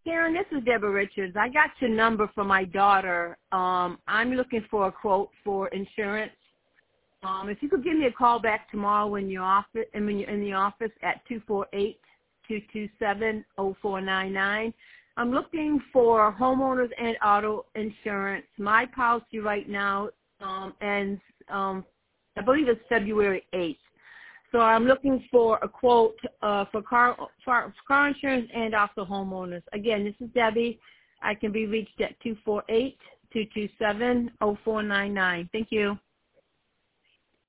Karen, this is Deborah Richards. I got your number for my daughter. I'm looking for a quote for insurance. If you could give me a call back tomorrow when you're in the office at 248-227-0499. I'm looking for homeowners and auto insurance. My policy right now ends, I believe it's February 8th. So I'm looking for a quote for car insurance and also homeowners. Again, this is Debbie. I can be reached at 248-227-0499. Thank you.